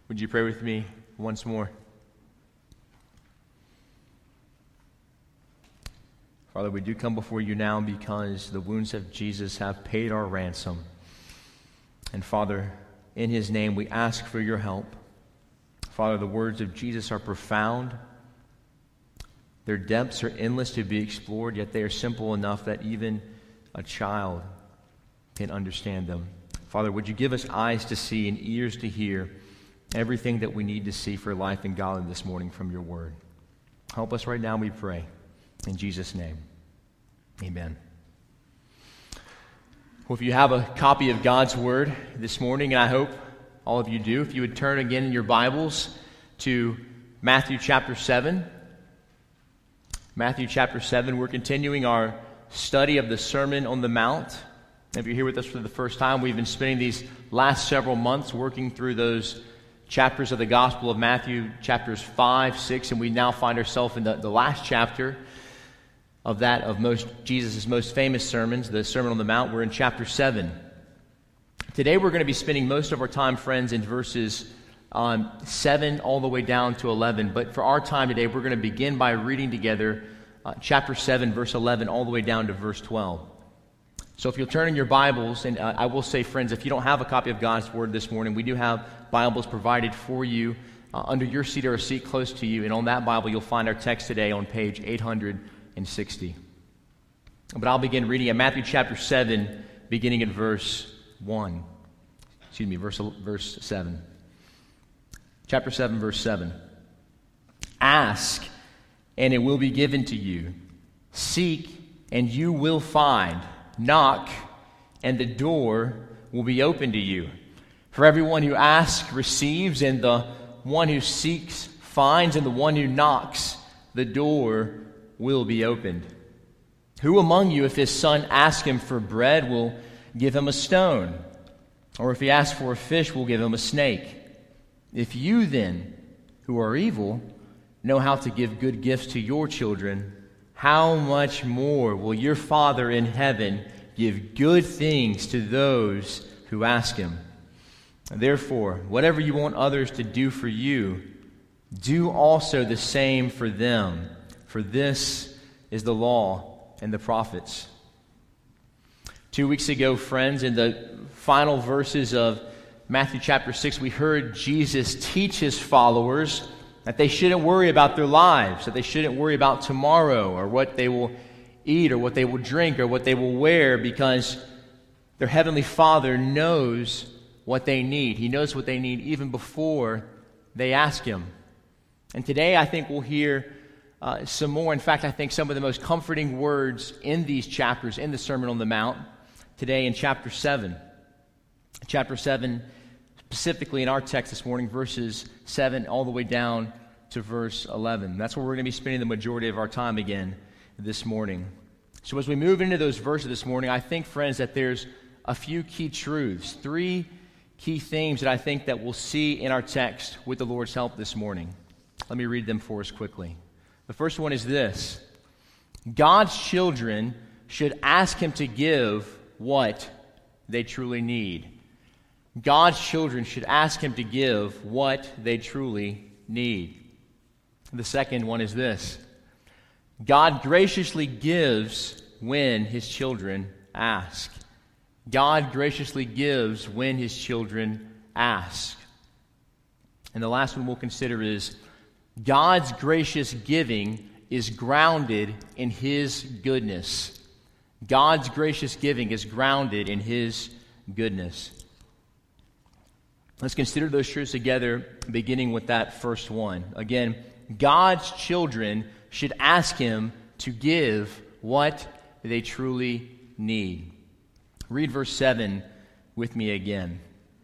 Would you pray with me once more? Father, we do come before you now because the wounds of Jesus have paid our ransom. And Father, in his name we ask for your help. Father, the words of Jesus are profound. Their depths are endless to be explored, yet they are simple enough that even a child can understand them. Father, would you give us eyes to see and ears to hear everything that we need to see for life and godliness this morning from your word. Help us right now, we pray. In Jesus' name, amen. Well, if you have a copy of God's word this morning, and I hope all of you do, if you would turn again in your Bibles to Matthew chapter 7. Matthew chapter 7, we're continuing our study of the Sermon on the Mount. If you're here with us for the first time, we've been spending these last several months working through those chapters of the Gospel of Matthew, chapters 5, 6, and we now find ourselves in the last chapter of that of Jesus' most famous sermons, the Sermon on the Mount. We're in chapter 7. Today we're going to be spending most of our time, friends, in verses 7 all the way down to 11. But for our time today, we're going to begin by reading together chapter 7, verse 11, all the way down to verse 12. So if you'll turn in your Bibles, and I will say, friends, if you don't have a copy of God's Word this morning, we do have Bibles provided for you under your seat or a seat close to you. And on that Bible, you'll find our text today on page 860. But I'll begin reading at Matthew chapter 7, beginning at verse 7. Chapter 7, verse 7. Ask, and it will be given to you. Seek, and you will find. Knock, and the door will be open to you. For everyone who asks receives, and the one who seeks finds, and the one who knocks, the door will be opened. Who among you, if his son asks him for bread, will give him a stone? Or if he asks for a fish, will give him a snake? If you then, who are evil, know how to give good gifts to your children, how much more will your Father in heaven give good things to those who ask him? Therefore, whatever you want others to do for you, do also the same for them. For this is the law and the prophets. 2 weeks ago, friends, in the final verses of Matthew chapter 6, we heard Jesus teach his followers that they shouldn't worry about their lives, that they shouldn't worry about tomorrow or what they will eat or what they will drink or what they will wear, because their heavenly Father knows what they need. He knows what they need even before they ask him. And today I think we'll hear some more. In fact, I think some of the most comforting words in these chapters in the Sermon on the Mount today in chapter 7. Chapter 7, specifically in our text this morning, verses 7 all the way down to verse 11. That's where we're going to be spending the majority of our time again this morning. So as we move into those verses this morning, I think, friends, that there's a few key truths, 3 key themes that I think that we'll see in our text with the Lord's help this morning. Let me read them for us quickly. The first one is this: God's children should ask him to give what they truly need. God's children should ask him to give what they truly need. The second one is this: God graciously gives when his children ask. God graciously gives when his children ask. And the last one we'll consider is God's gracious giving is grounded in his goodness. God's gracious giving is grounded in his goodness. Let's consider those truths together, beginning with that first one. Again, God's children should ask him to give what they truly need. Read verse 7 with me again.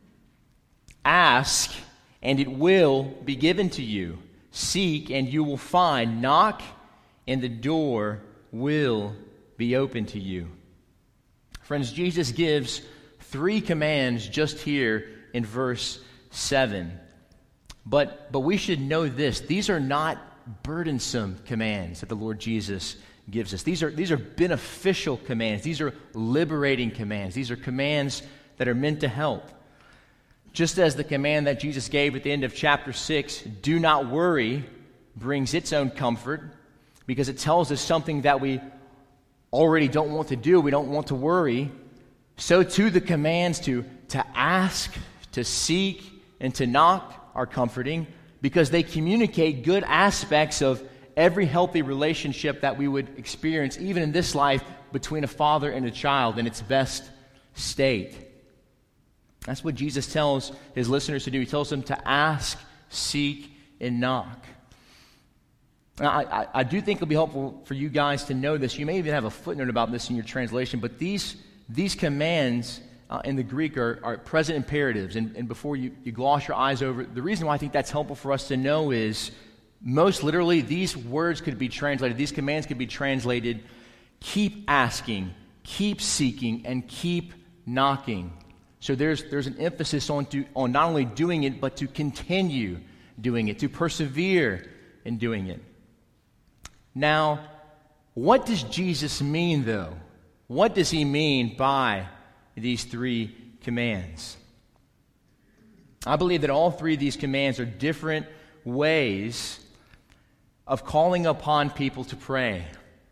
Ask, and it will be given to you. Seek, and you will find. Knock, and the door will be open to you. Friends, Jesus gives 3 commands just here in verse 7. But we should know this: these are not burdensome commands that the Lord Jesus gives us. These are beneficial commands. These are liberating commands. These are commands that are meant to help. Just as the command that Jesus gave at the end of chapter 6, do not worry, brings its own comfort because it tells us something that we already don't want to do, we don't want to worry, so too the commands to ask, to seek, and to knock are comforting because they communicate good aspects of every healthy relationship that we would experience, even in this life, between a father and a child in its best state. That's what Jesus tells his listeners to do. He tells them to ask, seek, and knock. Now, I do think it'll be helpful for you guys to know this. You may even have a footnote about this in your translation, but these commands in the Greek are present imperatives. And before you gloss your eyes over it, the reason why I think that's helpful for us to know is most literally these words could be translated, these commands could be translated, keep asking, keep seeking, and keep knocking. So there's an emphasis on not only doing it, but to continue doing it, to persevere in doing it. Now, what does Jesus mean, though? What does he mean by these three commands? I believe that all three of these commands are different ways of calling upon people to pray.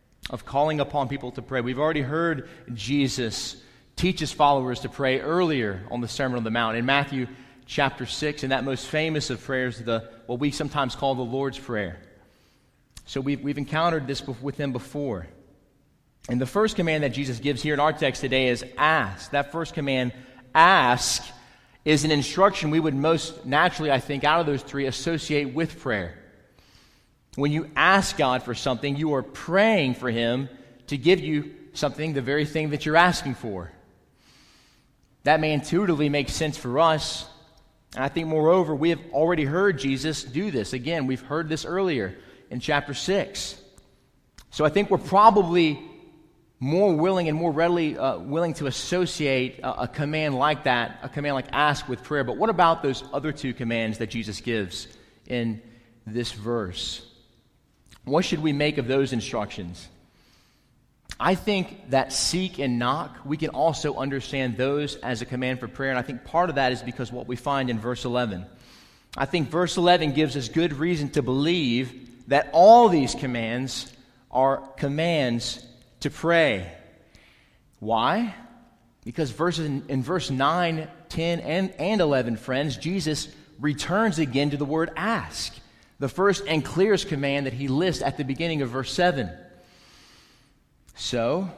We've already heard Jesus teach his followers to pray earlier on the Sermon on the Mount in Matthew chapter 6, and that most famous of prayers, what we sometimes call the Lord's Prayer. So we've encountered this with him before. And the first command that Jesus gives here in our text today is ask. That first command, ask, is an instruction we would most naturally, I think, out of those three, associate with prayer. When you ask God for something, you are praying for him to give you something, the very thing that you're asking for. That may intuitively make sense for us. And I think, moreover, we have already heard Jesus do this. Again, we've heard this earlier in chapter 6. So I think we're probably more willing and more readily willing to associate a command like that, a command like ask, with prayer. But what about those other two commands that Jesus gives in this verse? What should we make of those instructions? I think that seek and knock, we can also understand those as a command for prayer. And I think part of that is because what we find in verse 11. I think verse 11 gives us good reason to believe that all these commands are commands to pray. Why? Because in verse 9, 10, and 11, friends, Jesus returns again to the word ask, the first and clearest command that he lists at the beginning of verse 7. So,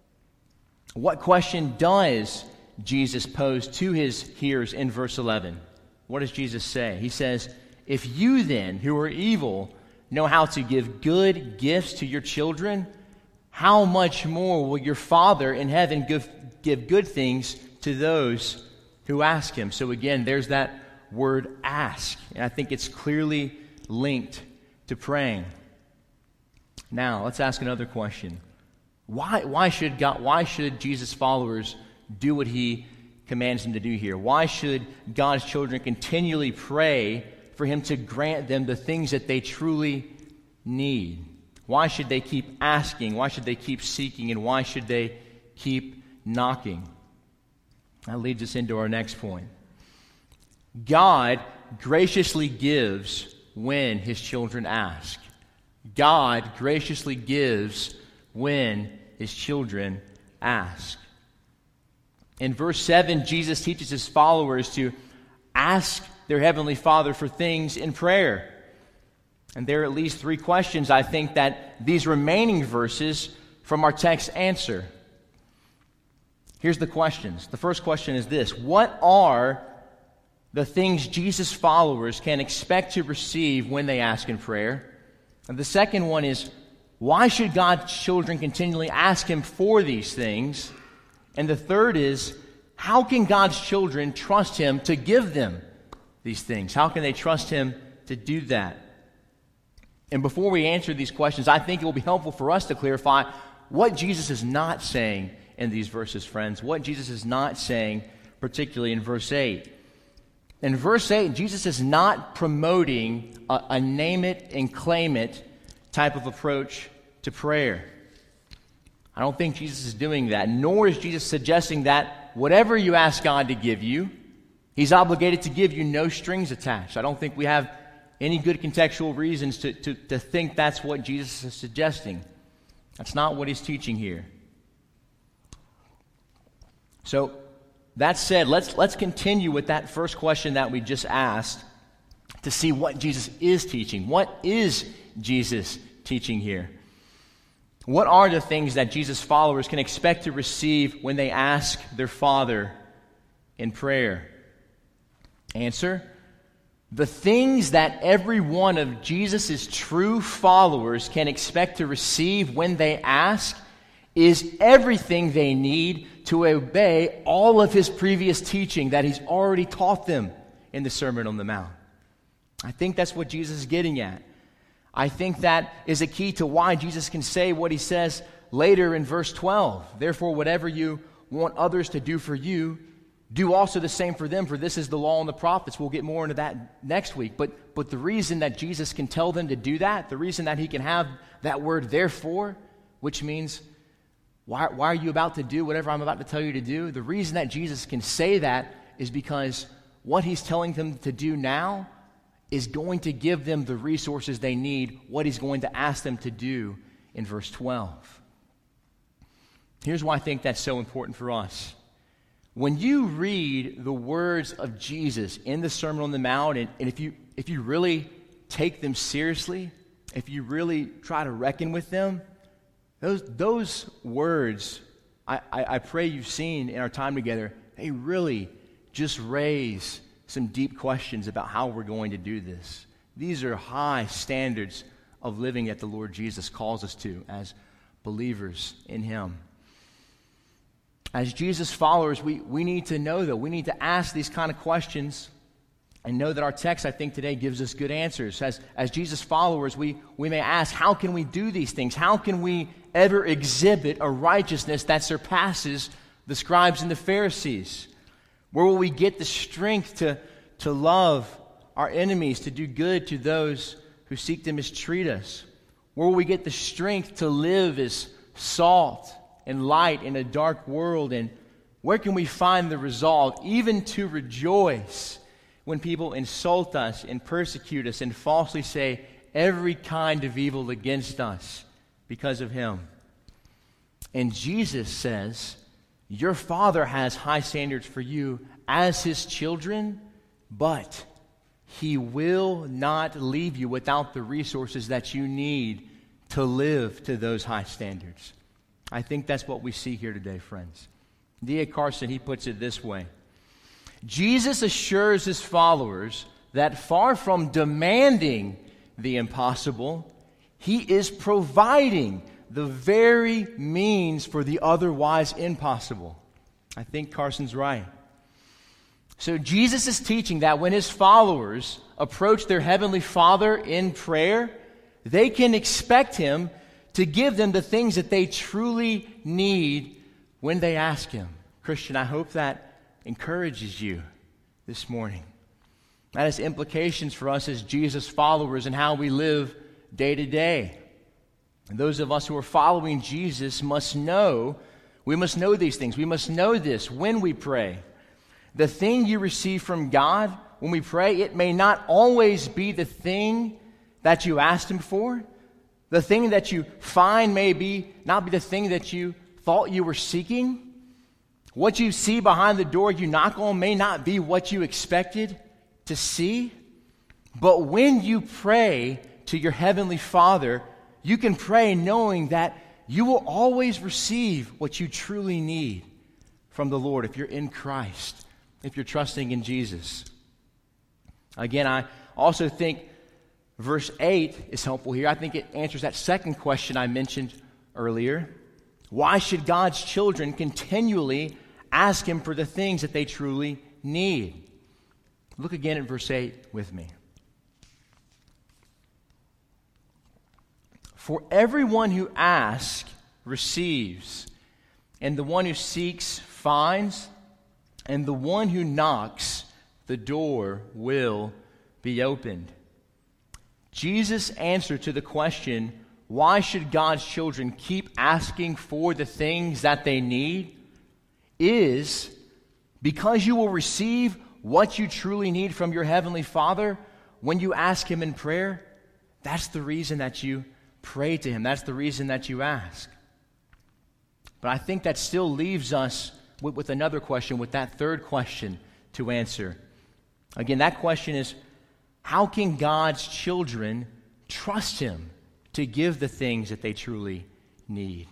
what question does Jesus pose to his hearers in verse 11? What does Jesus say? He says, if you then, who are evil, know how to give good gifts to your children, how much more will your Father in heaven give good things to those who ask him? So again, there's that word ask, and I think it's clearly linked to praying. Now, let's ask another question. Why should Jesus' followers do what he commands them to do here? Why should God's children continually pray for him to grant them the things that they truly need? Why should they keep asking? Why should they keep seeking? And why should they keep knocking? That leads us into our next point. God graciously gives when his children ask. God graciously gives when his children ask. In verse 7, Jesus teaches his followers to ask their Heavenly Father for things in prayer. And there are at least three questions, I think, that these remaining verses from our text answer. Here's the questions. The first question is this: what are the things Jesus' followers can expect to receive when they ask in prayer? And the second one is, why should God's children continually ask him for these things? And the third is, how can God's children trust him to give them these things? How can they trust him to do that? And before we answer these questions, I think it will be helpful for us to clarify what Jesus is not saying in these verses, friends. What Jesus is not saying, particularly in verse 8. In verse 8, Jesus is not promoting a name it and claim it type of approach to prayer. I don't think Jesus is doing that, nor is Jesus suggesting that whatever you ask God to give you, He's obligated to give you no strings attached. I don't think we have any good contextual reasons to think that's what Jesus is suggesting. That's not what he's teaching here. So, that said, let's continue with that first question that we just asked to see what Jesus is teaching. What is Jesus teaching here? What are the things that Jesus' followers can expect to receive when they ask their Father in prayer? Answer: the things that every one of Jesus' true followers can expect to receive when they ask is everything they need to obey all of his previous teaching that he's already taught them in the Sermon on the Mount. I think that's what Jesus is getting at. I think that is a key to why Jesus can say what he says later in verse 12. Therefore, whatever you want others to do for you, do also the same for them, for this is the law and the prophets. We'll get more into that next week. But the reason that Jesus can tell them to do that, the reason that he can have that word therefore, which means why are you about to do whatever I'm about to tell you to do? The reason that Jesus can say that is because what he's telling them to do now is going to give them the resources they need, what he's going to ask them to do in verse 12. Here's why I think that's so important for us. When you read the words of Jesus in the Sermon on the Mount, and if you really take them seriously, if you really try to reckon with them, those words, I pray you've seen in our time together, they really just raise some deep questions about how we're going to do this. These are high standards of living that the Lord Jesus calls us to as believers in him. As Jesus followers, we need to know, though, we need to ask these kind of questions and know that our text, I think, today gives us good answers. As Jesus followers, we may ask, how can we do these things? How can we ever exhibit a righteousness that surpasses the scribes and the Pharisees? Where will we get the strength to love our enemies, to do good to those who seek to mistreat us? Where will we get the strength to live as salt and light in a dark world? And where can we find the resolve even to rejoice when people insult us and persecute us and falsely say every kind of evil against us because of him? And Jesus says, your Father has high standards for you as his children, but he will not leave you without the resources that you need to live to those high standards. I think that's what we see here today, friends. D.A. Carson, he puts it this way. Jesus assures his followers that far from demanding the impossible, he is providing the very means for the otherwise impossible. I think Carson's right. So Jesus is teaching that when his followers approach their heavenly Father in prayer, they can expect him to give them the things that they truly need when they ask him. Christian, I hope that encourages you this morning. That has implications for us as Jesus followers and how we live day to day. And those of us who are following Jesus must know these things. We must know this when we pray. The thing you receive from God when we pray, it may not always be the thing that you asked him for. The thing that you find may not be the thing that you thought you were seeking. What you see behind the door you knock on may not be what you expected to see. But when you pray to your heavenly Father, you can pray knowing that you will always receive what you truly need from the Lord if you're in Christ, if you're trusting in Jesus. Again, I also think verse 8 is helpful here. I think it answers that second question I mentioned earlier. Why should God's children continually ask him for the things that they truly need? Look again at verse 8 with me. For everyone who asks receives, and the one who seeks finds, and the one who knocks, the door will be opened. Jesus' answer to the question, why should God's children keep asking for the things that they need, is because you will receive what you truly need from your Heavenly Father when you ask Him in prayer, that's the reason that you pray to Him. That's the reason that you ask. But I think that still leaves us with another question, with that third question to answer. Again, that question is, how can God's children trust Him to give the things that they truly need?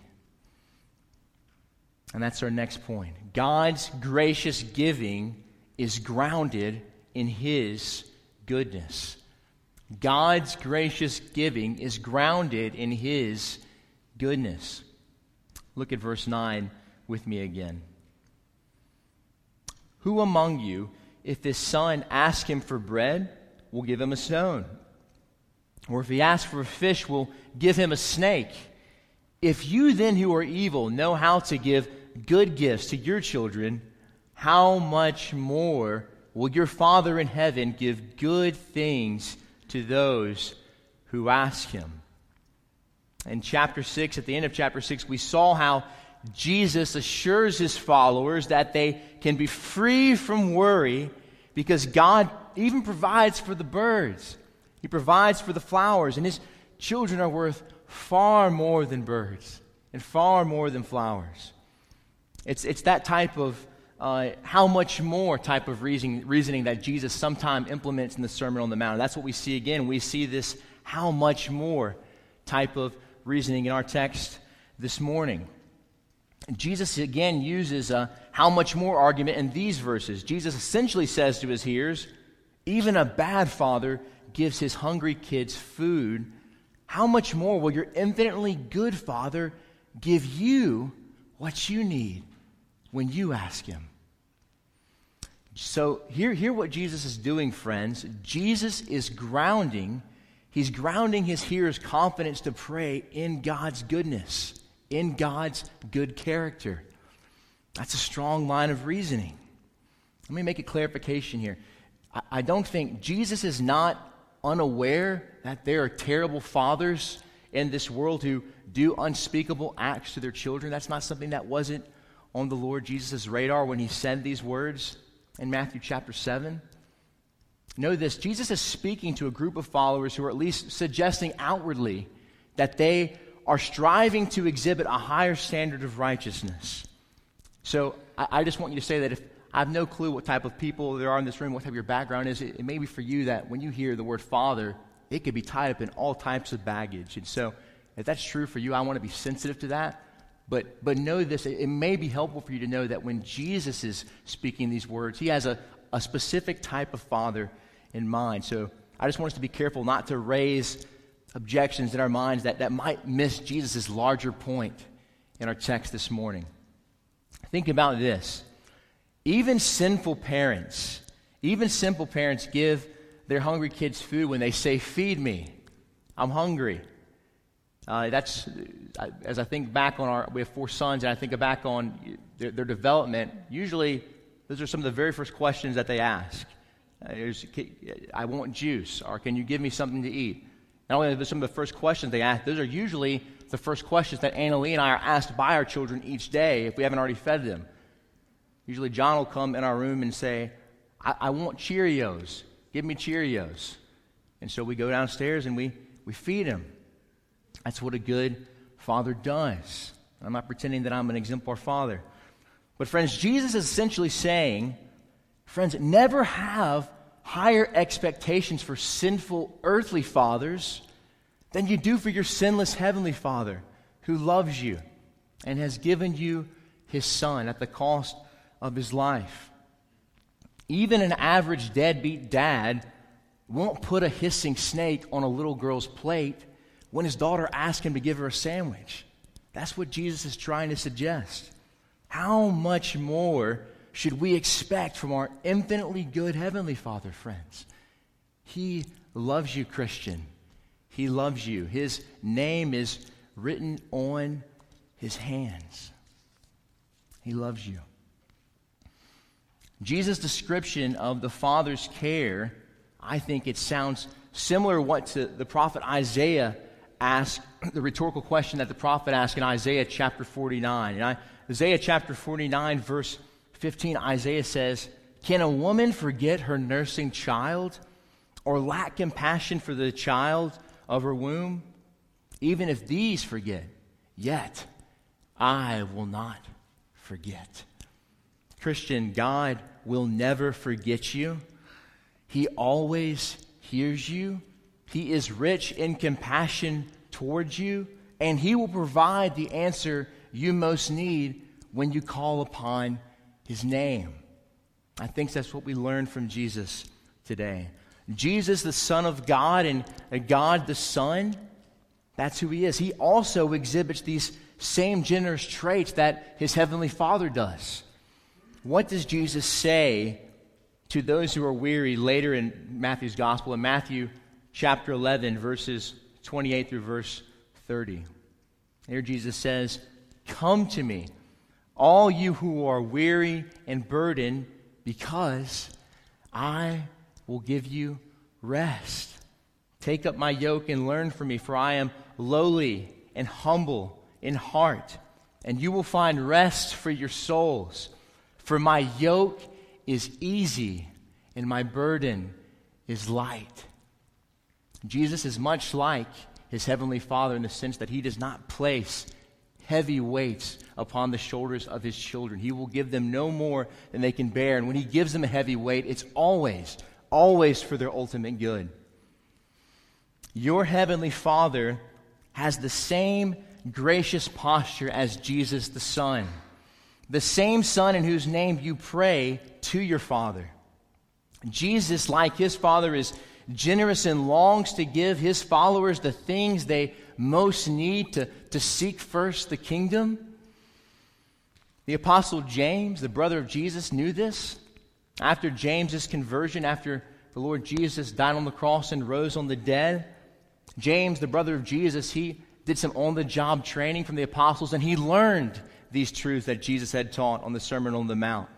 And that's our next point. God's gracious giving is grounded in His goodness. God's gracious giving is grounded in His goodness. Look at verse 9 with me again. Who among you, if his son asks him for bread, will give him a stone? Or if he asks for a fish, will give him a snake? If you then who are evil know how to give good gifts to your children, how much more will your Father in heaven give good things to those who ask Him? In chapter 6, at the end of chapter 6, we saw how Jesus assures His followers that they can be free from worry because God even provides for the birds. He provides for the flowers, and His children are worth far more than birds and far more than flowers. It's that type of how much more type of reasoning that Jesus sometimes implements in the Sermon on the Mount. That's what we see again. We see this how much more type of reasoning in our text this morning. Jesus again uses a how much more argument in these verses. Jesus essentially says to His hearers, even a bad father gives his hungry kids food. How much more will your infinitely good Father give you what you need when you ask Him? So hear what Jesus is doing, friends. Jesus is grounding His hearers' confidence to pray in God's goodness, in God's good character. That's a strong line of reasoning. Let me make a clarification here. I don't think Jesus is not unaware that there are terrible fathers in this world who do unspeakable acts to their children. That's not something that wasn't on the Lord Jesus' radar when He said these words in Matthew chapter 7. Know this, Jesus is speaking to a group of followers who are at least suggesting outwardly that they are striving to exhibit a higher standard of righteousness. So I just want you to say that if I have no clue what type of people there are in this room, what type of your background is, it may be for you that when you hear the word father, it could be tied up in all types of baggage. And so if that's true for you, I want to be sensitive to that. But know this, it may be helpful for you to know that when Jesus is speaking these words, He has a specific type of father in mind. So I just want us to be careful not to raise objections in our minds that might miss Jesus' larger point in our text this morning. Think about this. Even simple parents give their hungry kids food when they say, "Feed me, I'm hungry." As I think back on we have 4 sons, and I think back on their development, usually those are some of the very first questions that they ask. I want juice, or can you give me something to eat? Not only are those some of the first questions they ask, those are usually the first questions that Anna Lee and I are asked by our children each day if we haven't already fed them. Usually John will come in our room and say, I want Cheerios. Give me Cheerios. And so we go downstairs and we feed him. That's what a good father does. I'm not pretending that I'm an exemplar father. But friends, Jesus is essentially saying, friends, never have higher expectations for sinful earthly fathers than you do for your sinless heavenly Father who loves you and has given you His Son at the cost of His life. Even an average deadbeat dad won't put a hissing snake on a little girl's plate when his daughter asks him to give her a sandwich. That's what Jesus is trying to suggest. How much more should we expect from our infinitely good Heavenly Father, friends? He loves you, Christian. He loves you. His name is written on His hands. He loves you. Jesus' description of the Father's care, I think it sounds similar to what the prophet Isaiah asked, the rhetorical question that the prophet asked in Isaiah chapter 49. In Isaiah chapter 49, verse 15, Isaiah says, Can a woman forget her nursing child or lack compassion for the child of her womb? Even if these forget, yet I will not forget. Christian, God will never forget you. He always hears you. He is rich in compassion towards you, and He will provide the answer you most need when you call upon His name. I think that's what we learned from Jesus today. Jesus, the Son of God, and God the Son, that's who He is. He also exhibits these same generous traits that His Heavenly Father does. What does Jesus say to those who are weary later in Matthew's Gospel, in Matthew chapter 11, verses 28 through verse 30? There Jesus says, "Come to me, all you who are weary and burdened, because I will give you rest. Take up my yoke and learn from me, for I am lowly and humble in heart, and you will find rest for your souls. For my yoke is easy and my burden is light." Jesus is much like His Heavenly Father in the sense that He does not place heavy weights upon the shoulders of His children. He will give them no more than they can bear. And when He gives them a heavy weight, it's always for their ultimate good. Your Heavenly Father has the same gracious posture as Jesus the Son, the same Son in whose name you pray to your Father. Jesus, like His Father, is generous and longs to give His followers the things they most need to seek first the kingdom. The Apostle James, the brother of Jesus, knew this. After James's conversion, after the Lord Jesus died on the cross and rose on the dead, James, the brother of Jesus, he did some on-the-job training from the apostles, and he learned these truths that Jesus had taught on the Sermon on the Mount.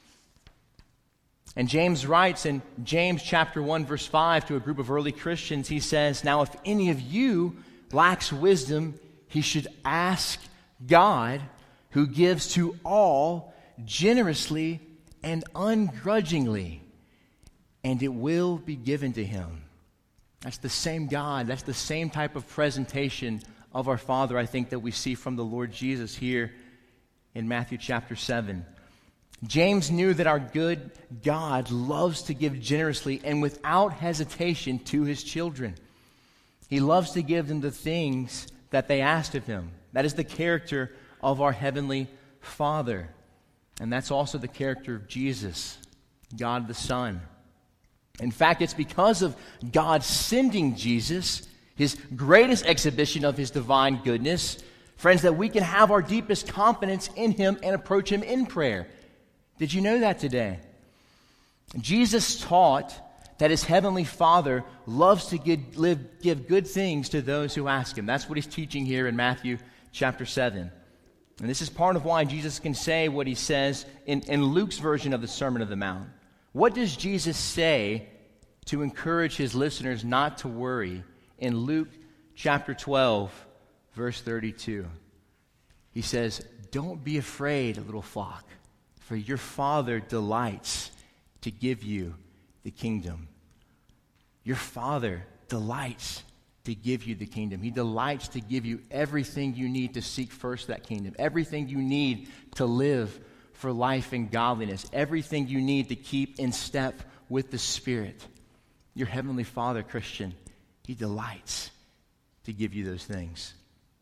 And James writes in James chapter 1, verse 5 to a group of early Christians, he says, "Now if any of you lacks wisdom, he should ask God, who gives to all generously and ungrudgingly, and it will be given to him." That's the same God. That's the same type of presentation of our Father, I think, that we see from the Lord Jesus here in Matthew chapter 7. James knew that our good God loves to give generously and without hesitation to His children. He loves to give them the things that they asked of Him. That is the character of our Heavenly Father. And that's also the character of Jesus, God the Son. In fact, it's because of God sending Jesus, His greatest exhibition of His divine goodness, friends, that we can have our deepest confidence in Him and approach Him in prayer. Did you know that today? Jesus taught that His Heavenly Father loves to give good things to those who ask Him. That's what He's teaching here in Matthew chapter 7. And this is part of why Jesus can say what He says in Luke's version of the Sermon on the Mount. What does Jesus say to encourage His listeners not to worry in Luke chapter 12, verse 32? He says, "Don't be afraid, little flock, for your Father delights to give you the kingdom." Your Father delights to give you the kingdom. He delights to give you everything you need to seek first that kingdom, everything you need to live for life and godliness, everything you need to keep in step with the Spirit. Your Heavenly Father, Christian, He delights to give you those things.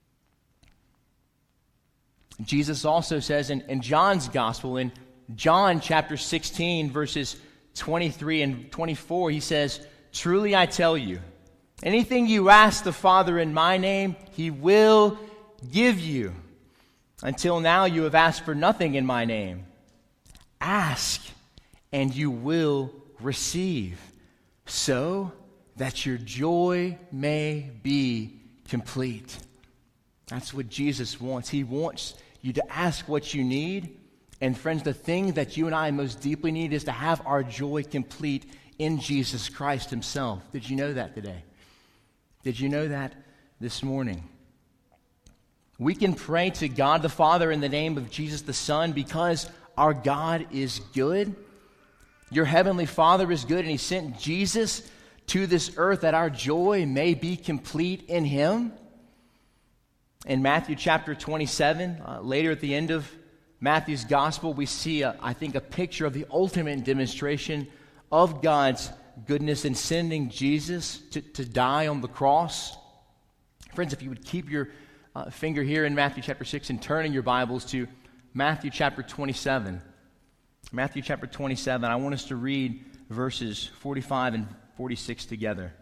Jesus also says in John's Gospel, in John chapter 16, verses 23 and 24, He says, "Truly I tell you, anything you ask the Father in my name, He will give you. Until now you have asked for nothing in my name. Ask, and you will receive, so that your joy may be complete." That's what Jesus wants. He wants you to ask what you need. And friends, the thing that you and I most deeply need is to have our joy complete in Jesus Christ Himself. Did you know that today? Did you know that this morning? We can pray to God the Father in the name of Jesus the Son because our God is good. Your heavenly Father is good, and he sent Jesus to this earth that our joy may be complete in him. In Matthew chapter 27, later at the end of Matthew's gospel, we see, I think, a picture of the ultimate demonstration of God's goodness in sending Jesus to die on the cross. Friends, if you would keep your finger here in Matthew chapter 6 and turn in your Bibles to Matthew chapter 27. Matthew chapter 27, I want us to read verses 45 and 46 together.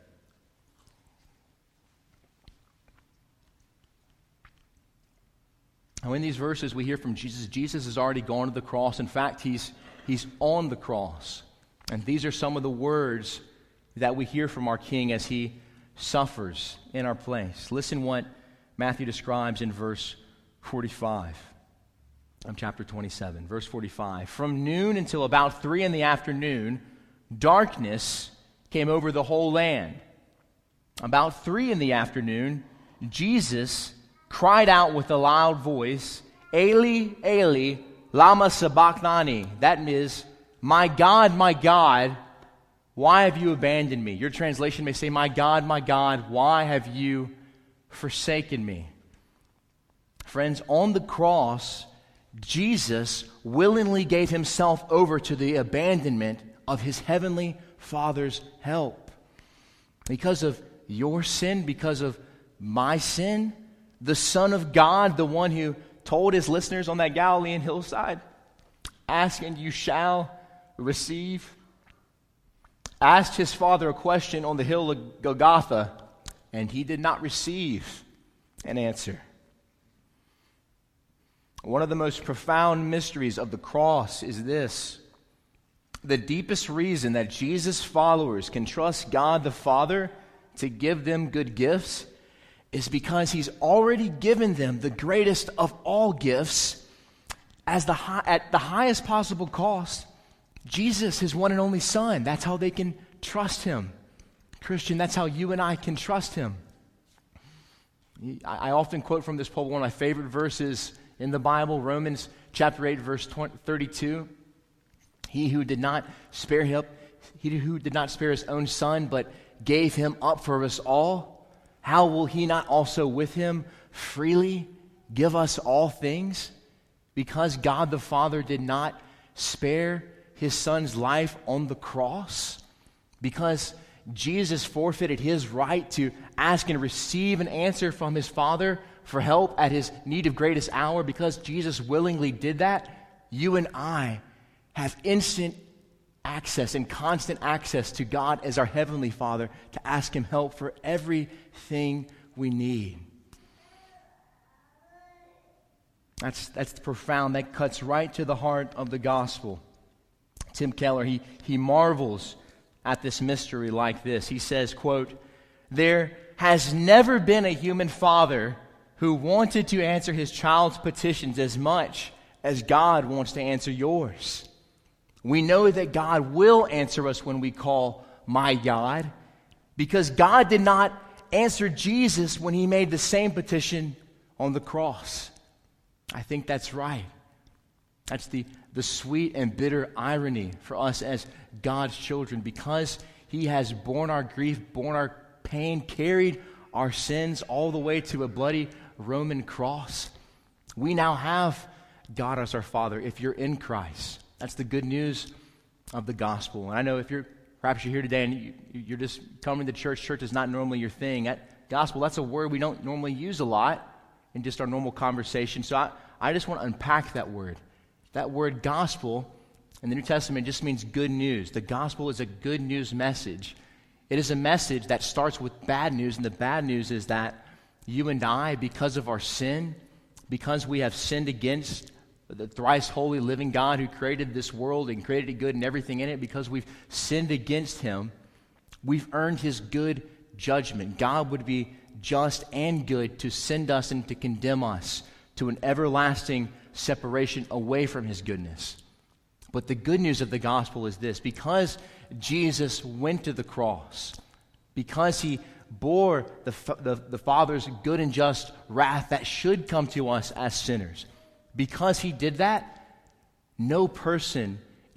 Now, in these verses, we hear from Jesus. Jesus has already gone to the cross. In fact, he's on the cross. And these are some of the words that we hear from our King as he suffers in our place. Listen what Matthew describes in verse 45 of chapter 27. Verse 45. From noon until about 3 p.m, darkness came over the whole land. About 3 p.m, Jesus cried out with a loud voice, Eli, Eli, lama sabachthani. That is, my God, why have you abandoned me? Your translation may say, my God, why have you forsaken me? Friends, on the cross, Jesus willingly gave himself over to the abandonment of his heavenly Father's help. Because of your sin, because of my sin, the Son of God, the one who told his listeners on that Galilean hillside, ask and you shall receive, asked his Father a question on the hill of Golgotha, and he did not receive an answer. One of the most profound mysteries of the cross is this: the deepest reason that Jesus' followers can trust God the Father to give them good gifts is because he's already given them the greatest of all gifts at the highest possible cost. Jesus, his one and only Son. That's how they can trust him. Christian, that's how you and I can trust him. I often quote from this pulpit one of my favorite verses in the Bible, Romans chapter 8, verse 32. He who did not spare his own Son, but gave him up for us all, how will he not also with him freely give us all things? Because God the Father did not spare his Son's life on the cross, because Jesus forfeited his right to ask and receive an answer from his Father for help at his need of greatest hour, because Jesus willingly did that, you and I have instant access and constant access to God as our Heavenly Father to ask him help for everything we need. That's profound. That cuts right to the heart of the gospel. Tim Keller, he marvels at this mystery like this. He says, quote, "There has never been a human father who wanted to answer his child's petitions as much as God wants to answer yours. We know that God will answer us when we call, my God, because God did not answer Jesus when he made the same petition on the cross." I think that's right. That's the sweet and bitter irony for us as God's children. Because he has borne our grief, borne our pain, carried our sins all the way to a bloody Roman cross, we now have God as our Father if you're in Christ. That's the good news of the gospel. And I know if perhaps you're here today and you're just coming to church. Church is not normally your thing. That gospel, that's a word we don't normally use a lot in just our normal conversation. So I just want to unpack that word. That word gospel in the New Testament just means good news. The gospel is a good news message. It is a message that starts with bad news, and the bad news is that you and I, because of our sin, because we have sinned against the thrice holy living God who created this world and created it good and everything in it, because we've sinned against him, we've earned his good judgment. God would be just and good to send us and to condemn us to an everlasting separation away from his goodness. But the good news of the gospel is this: because Jesus went to the cross, because he bore the Father's good and just wrath that should come to us as sinners, because he did that, no person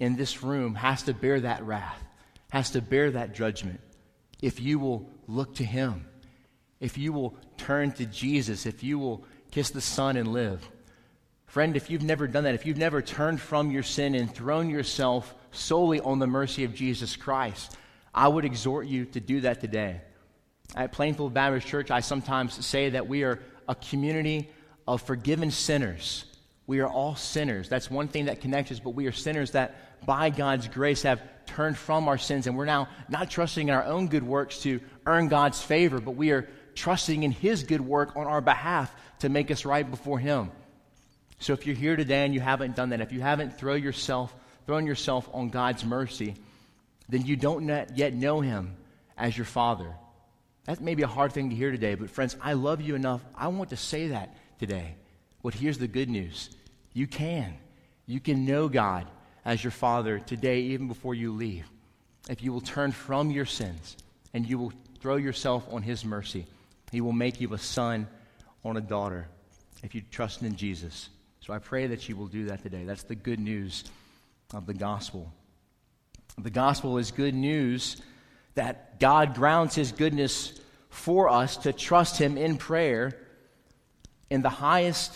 in this room has to bear that wrath, has to bear that judgment, if you will look to him, if you will turn to Jesus, if you will kiss the Son and live. Friend, if you've never done that, if you've never turned from your sin and thrown yourself solely on the mercy of Jesus Christ, I would exhort you to do that today. At Plainfield Baptist Church, I sometimes say that we are a community of forgiven sinners. We are all sinners. That's one thing that connects us, but we are sinners that by God's grace have turned from our sins, and we're now not trusting in our own good works to earn God's favor, but we are trusting in his good work on our behalf to make us right before him. So if you're here today and you haven't done that, if you haven't thrown yourself on God's mercy, then you don't yet know him as your Father. That may be a hard thing to hear today, but friends, I love you enough. I want to say that today. But here's the good news. You can know God as your Father today, even before you leave. If you will turn from your sins and you will throw yourself on his mercy, he will make you a son or a daughter if you trust in Jesus. So I pray that you will do that today. That's the good news of the gospel. The gospel is good news that God grounds his goodness for us to trust him in prayer. And the highest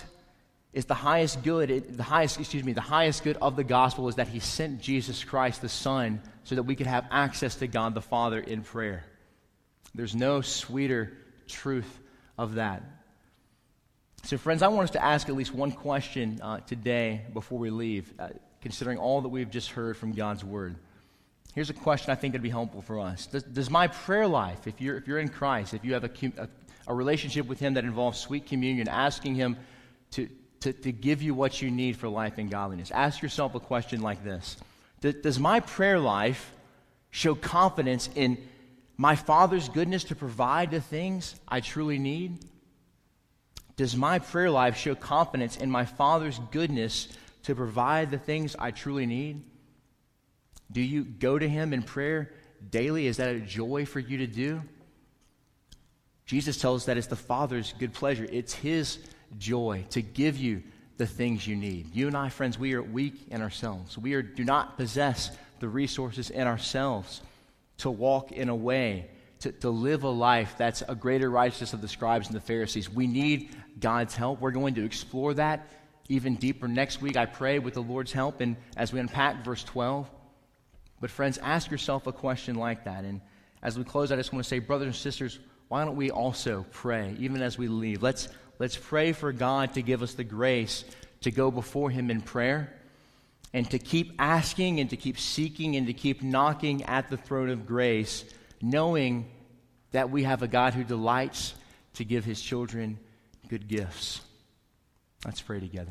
good of the gospel is that he sent Jesus Christ the Son so that we could have access to God the Father in prayer. There's no sweeter truth of that. So friends, I want us to ask at least one question today before we leave, considering all that we've just heard from God's Word. Here's a question I think would be helpful for us. Does my prayer life, if you're in Christ, if you have a relationship with him that involves sweet communion, asking him to give you what you need for life and godliness, ask yourself a question like this. Does my prayer life show confidence in my Father's goodness to provide the things I truly need? Does my prayer life show confidence in my Father's goodness to provide the things I truly need? Do you go to him in prayer daily? Is that a joy for you to do? Jesus tells us that it's the Father's good pleasure. It's his joy to give you the things you need. You and I, friends, we are weak in ourselves. We do not possess the resources in ourselves to walk in a way, to live a life that's a greater righteousness of the scribes and the Pharisees. We need God's help. We're going to explore that even deeper next week, I pray, with the Lord's help, and as we unpack verse 12. But friends, ask yourself a question like that. And as we close, I just want to say, brothers and sisters, why don't we also pray, even as we leave? Let's pray for God to give us the grace to go before him in prayer and to keep asking and to keep seeking and to keep knocking at the throne of grace, knowing that we have a God who delights to give his children good gifts. Let's pray together.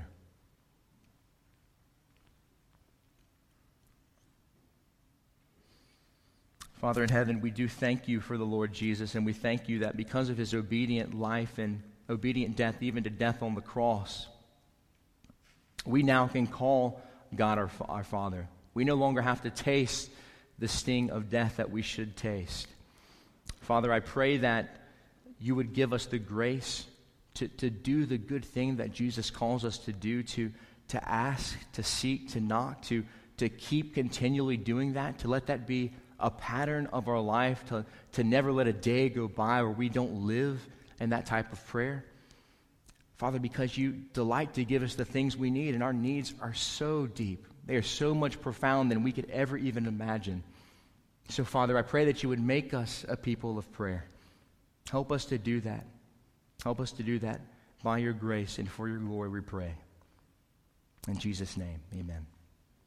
Father in heaven, we do thank you for the Lord Jesus, and we thank you that because of his obedient life and obedient death, even to death on the cross, we now can call God our Father. We no longer have to taste the sting of death that we should taste. Father, I pray that you would give us the grace to do the good thing that Jesus calls us to do, to ask, to seek, to knock, to keep continually doing that, to let that be a pattern of our life, to never let a day go by where we don't live in that type of prayer. Father, because you delight to give us the things we need, and our needs are so deep. They are so much profound than we could ever even imagine. So, Father, I pray that you would make us a people of prayer. Help us to do that. Help us to do that by your grace and for your glory, we pray. In Jesus' name, amen.